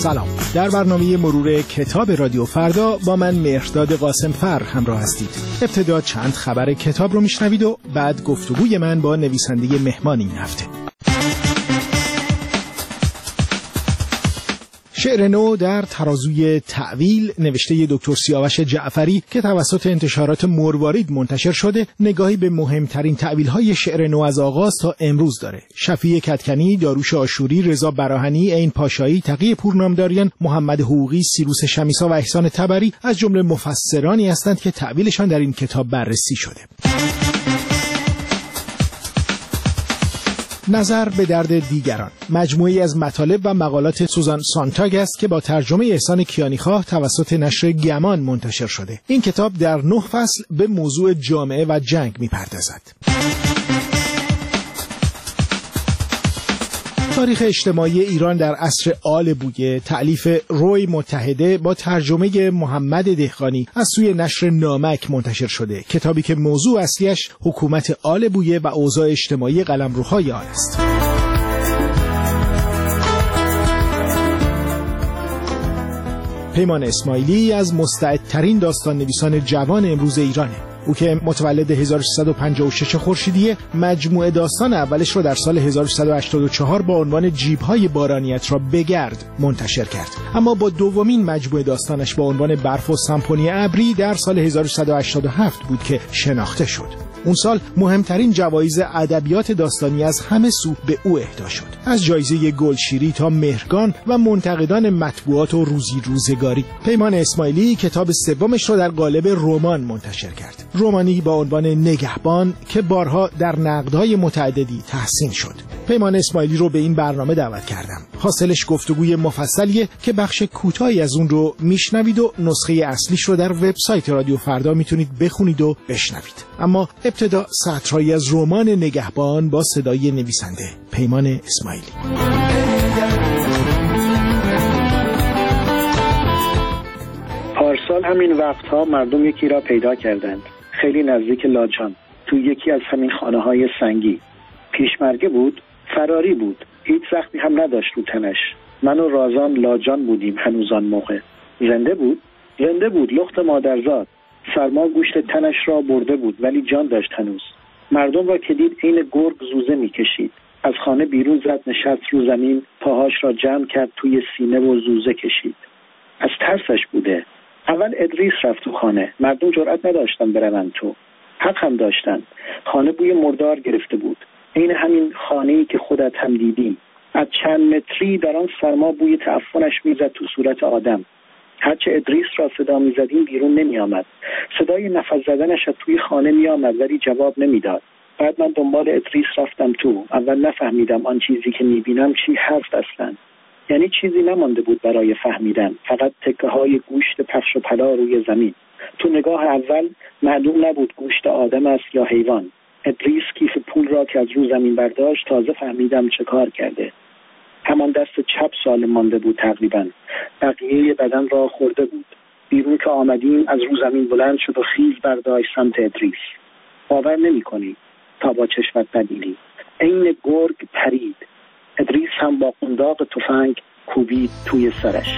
سلام. در برنامه مرور کتاب رادیو فردا با من مهرداد قاسمفر همراه هستید. ابتدا چند خبر کتاب رو میشنوید و بعد گفتگوی من با نویسنده مهمان این هفته. شعر نو در ترازوی تأویل نوشته دکتر سیاوش جعفری که توسط انتشارات مروارید منتشر شده، نگاهی به مهمترین تأویل‌های شعر نو از آغاز تا امروز داره. شفیع کدکنی، داروش آشوری، رضا براهنی، عین پاشایی، تقی پورنامداریان، محمد حقوقی، سیروس شمیسا و احسان تبری از جمله مفسرانی هستند که تأویلشان در این کتاب بررسی شده. نظر به درد دیگران مجموعی از مطالب و مقالات سوزان سانتاگ است که با ترجمه احسان کیانیخواه توسط نشر گمان منتشر شده. این کتاب در 9 فصل به موضوع جامعه و جنگ می‌پردازد. تاریخ اجتماعی ایران در عصر آل بویه تألیف روی متحده با ترجمه محمد دهقانی از سوی نشر نامک منتشر شده. کتابی که موضوع اصلیش حکومت آل بویه و اوضاع اجتماعی قلمروهای آن است. پیمان اسماعیلی از مستعدترین داستان نویسان جوان امروز ایرانه. او که متولد 1356 خورشیدیه، مجموعه داستان اولش رو در سال 1384 با عنوان جیب‌های بارانیت را بگرد منتشر کرد. اما با دومین مجموعه داستانش با عنوان برف و سمفونی ابری در سال 1187 بود که شناخته شد. اون سال مهمترین جوایز ادبیات داستانی از همه سو به او اهدا شد. از جایزه گلشیری تا مهرگان و منتقدان مطبوعات و روزی روزگاری. پیمان اسماعیلی کتاب سومش رو در قالب رمان منتشر کرد. رمانی با عنوان نگهبان که بارها در نقدهای متعددی تحسین شد. پیمان اسماعیلی رو به این برنامه دعوت کردم. حاصلش گفتگوی مفصلیه که بخش کوتاهی از اون رو میشنوید و نسخه اصلیش رو در وبسایت رادیو فردا میتونید بخونید و بشنوید. اما ابتدا سطرهایی از رمان نگهبان با صدای نویسنده پیمان اسماعیلی. پارسال همین وقتها مردم یکی را پیدا کردند، خیلی نزدیک لاجان، تو یکی از همین خانه‌های سنگی. پیشمرگه بود، فراری بود، هیچ زخمی هم نداشت رو تنش. من و رازان لاجان بودیم هنوز آن موقع. زنده بود، لخت مادرزاد. سرما گوشت تنش را برده بود ولی جان داشت هنوز. مردم را که دید عین گرگ زوزه می‌کشید. از خانه بیرون زد، نشست رو زمین، پاهاش را جمع کرد توی سینه و زوزه کشید. از ترسش بوده. اول ادریس رفت تو خانه. مردم جرأت نداشتن بروند تو. حق هم داشتن. خانه بوی مردار گرفته بود. عین همین خانه‌ای که خودت هم دیدی. از چند متری در آن سرما بوی تعفنش میزد تو صورت آدم. هرچه ادریس را صدا میزدیم بیرون نمی آمد. صدای نفس زدنش از توی خانه می آمد ولی جواب نمیداد. بعد من دنبال ادریس رفتم تو. اول نفهمیدم آن چیزی که میبینم چی هست اصلا. یعنی چیزی نمانده بود برای فهمیدن، فقط تکه های گوشت پخش و پلا روی زمین. تو نگاه اول معلوم نبود گوشت آدم است یا حیوان. ادریس کیف پول را که از رو زمین برداشت تازه فهمیدم چه کار کرده. همان دست چپ سالم مانده بود تقریبا. بقیه بدن را خورده بود. بیرون که آمدیم از رو زمین بلند شد و خیز برداشت سمت ادریس. باور نمی‌کنی تا با چشمت ببینی. عین گرگ پرید. ادریس هم با قنداق تفنگ کوبید توی سرش.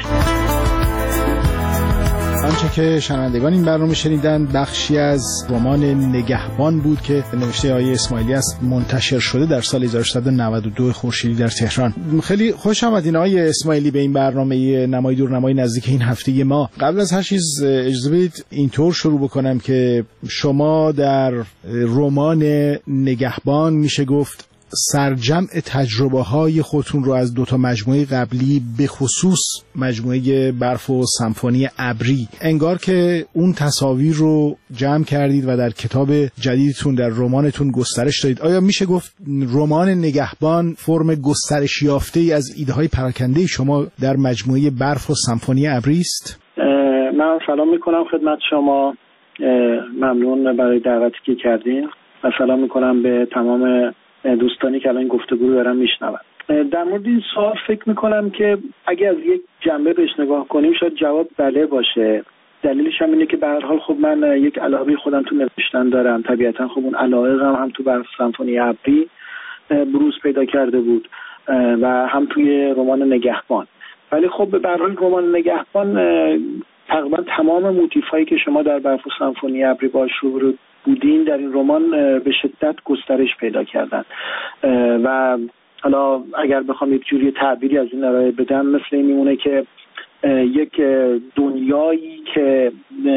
آنچه که شنوندگان این برنامه شنیدن بخشی از رمان نگهبان بود که نوشته آقای اسماعیلی است، منتشر شده در سال 1392 خورشیدی در تهران. خیلی خوش آمدین آقای اسماعیلی به این برنامه نمای دورنمای نزدیک این هفته ما. قبل از هر چیز اجازه بدید اینطور شروع بکنم که شما در رمان نگهبان میشه گفت سرجمع تجربه‌های خودتون رو از 2 مجموعه قبلی به خصوص مجموعه برف و سمفونی ابری انگار که اون تصاویر رو جمع کردید و در کتاب جدیدتون در رمانتون گسترش دادید. آیا میشه گفت رمان نگهبان فرم گسترش یافته‌ای از ایده‌های پراکنده شما در مجموعه برف و سمفونی ابری است؟ من سلام میکنم خدمت شما. ممنون برای دعوتی که کردین و سلام میکنم به تمام دوستانی که الان گفتگو رو دارن میشنون. در مورد این سوال فکر میکنم که اگه از یک جنبه بهش نگاه کنیم شاید جواب بله باشه. دلیلش هم اینه که به هر حال خب من یک علاقه خودم تو نوشتن دارم. طبیعتا خب اون علاقه هم تو برف سمفونی ابری بروز پیدا کرده بود و هم توی رمان نگهبان. ولی خب به هر حال رمان نگهبان تقریبا تمام موتیفایی که شما در برف و سمفونی ابری باش رو بودین در این رمان به شدت گسترش پیدا کردن و حالا اگر بخوام یک جوری تعبیری از این ارائه بدم مثل این میمونه که یک دنیایی که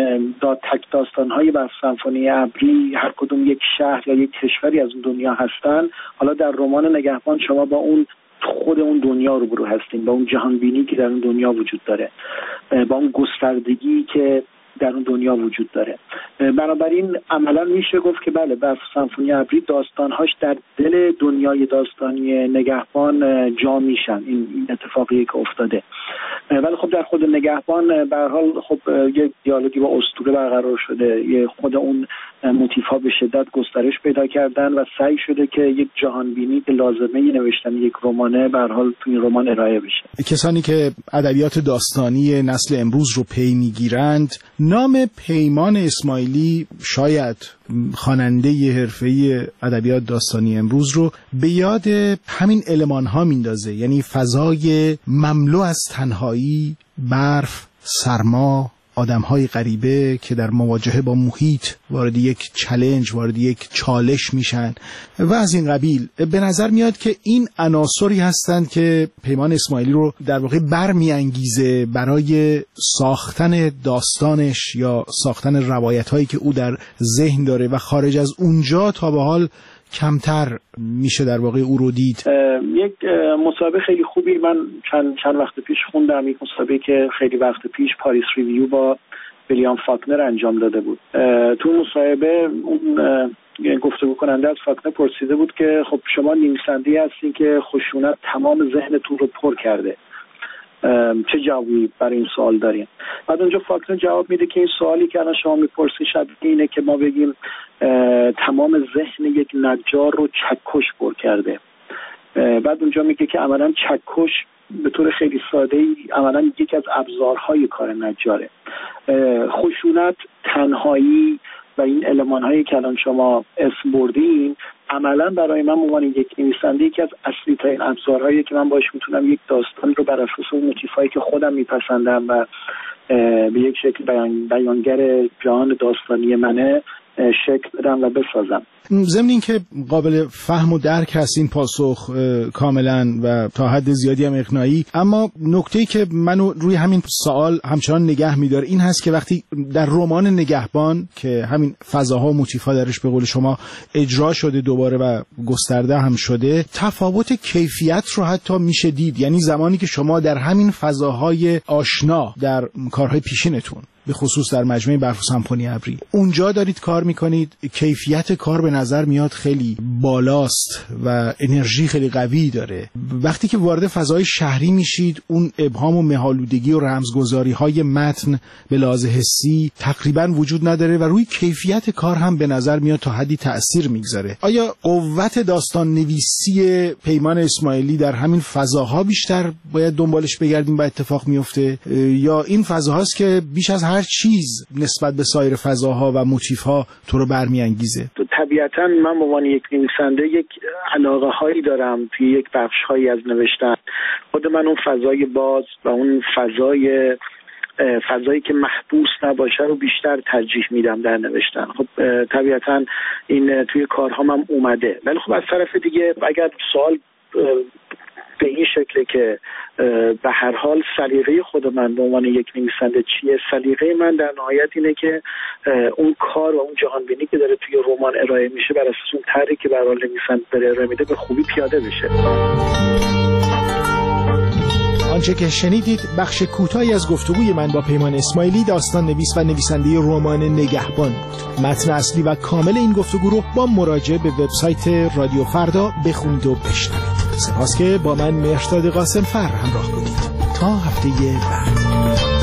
تک داستان‌های بر سمفونی ابری هر کدوم یک شهر یا یک کشوری از اون دنیا هستن، حالا در رمان نگهبان شما با اون خود اون دنیا روبرو هستیم، با اون جهانبینی که در اون دنیا وجود داره، با اون گستردگی که در اون دنیا وجود داره. بنابراین عملا میشه گفت که بله بر سمفونی ابری داستانهاش در دل دنیای داستانی نگهبان جا میشن. این اتفاقی که افتاده. ولی خب در خود نگهبان به هر حال خب یک دیالوگی با اسطوره برقرار شده، خود اون موتیف‌ها به شدت گسترش پیدا کردن و سعی شده که یک جهانبینی که لازمه نوشتن یک رمانه به هر حال تو این رمان ارائه بشه. کسانی که ادبیات داستانی نسل امروز رو پی میگیرند، نام پیمان اسماعیلی شاید خواننده حرفه‌ای ادبیات داستانی امروز رو به یاد همین المان‌ها میندازه، یعنی فضای مملو از تنهایی، برف، سرما، آدم‌های غریبه که در مواجهه با محیط وارد یک چالش، وارد یک چالش میشن و از این قبیل. به نظر میاد که این عناصری هستند که پیمان اسماعیلی رو در واقع برمیانگیزه برای ساختن داستانش یا ساختن روایت‌هایی که او در ذهن داره و خارج از اونجا تا به حال کمتر میشه در واقع او رو دید. یک مصاحبه خیلی خوبی من چند وقت پیش خوندم، یک مصاحبه که خیلی وقت پیش پاریس ریویو با ویلیام فاکنر انجام داده بود. تو مصاحبه اون گفتگو کننده از فاکنر پرسیده بود که خب شما نویسنده‌ای هستین که خشونت تمام ذهنتون رو پر کرده، چه جوابی برای این سوال دارین؟ بعد اونجا فاکنر جواب میده که این سوالی که الان شما میپرسین شبیه اینه که ما بگیم تمام ذهن یک نجار رو چکش پر کرده. بعد اونجا میگه که عملا چکش به طور خیلی ساده‌ای عملا یکی از ابزارهای کار نجاره. خشونت، تنهایی و این المان‌هایی که الان شما اسم بردین عملا برای من عنوان یک نویسنده یکی از اصلی ترین ابزارهایی که من باهاش میتونم یک داستان رو بر اساس اون موتیفایی که خودم میپسندم و به یک شکل بیانگر جهان داستانی منه شکل بدم و بسازم. ضمن این که قابل فهم و درک هست این پاسخ کاملا و تا حد زیادی هم اقناعی، اما نکته‌ای که منو روی همین سوال همچنان نگه می‌داره این هست که وقتی در رمان نگهبان که همین فضاها و موتیف‌ها درش به قول شما اجرا شده دوباره و گسترده هم شده، تفاوت کیفیت رو حتی میشه دید. یعنی زمانی که شما در همین فضاهای آشنا در کارهای پیشینتون به خصوص در مجموعه برف و سمفونی ابری اونجا دارید کار میکنید، کیفیت کار به نظر میاد خیلی بالاست و انرژی خیلی قوی داره. وقتی که وارد فضای شهری میشید اون ابهام و مه‌آلودگی و رمزگذاری های متن به لحاظ حسی تقریبا وجود نداره و روی کیفیت کار هم به نظر میاد تا حدی تأثیر میگذاره. آیا قوت داستان نویسی پیمان اسماعیلی در همین فضاها بیشتر باید دنبالش بگردیم و اتفاق میفته، یا این فضاهاست که بیش از هر چیز نسبت به سایر فضاها و موتیف‌ها تو رو برمیانگیزه؟ طبیعتاً من به عنوان یک نویسنده یک علاقه هایی دارم توی یک بخش هایی از نوشتن. خود من اون فضای باز و اون فضایی که محبوس نباشه رو بیشتر ترجیح میدم در نوشتن. خب طبیعتاً این توی کارهام هم اومده، ولی خب از طرف دیگه اگر سوال به این شکله که به هر حال سلیقه خود من به عنوان یک نویسنده چیه، سلیقه من در نهایت اینه که اون کار و اون جهانبینی که داره توی رمان ارائه میشه بر اساس اون طرحی که به هر حال نویسنده داره ارائه میده به خوبی پیاده بشه. آنچه که شنیدید بخش کوتاهی از گفتگوی من با پیمان اسماعیلی، داستان نویس و نویسنده رمان نگهبان بود. متن اصلی و کامل این گفتگو رو با مراجعه به وبسایت رادیو فردا بخونید و بشنوید. سپاس که با من مهرداد قاسم فر همراه بودید. تا هفته بعد.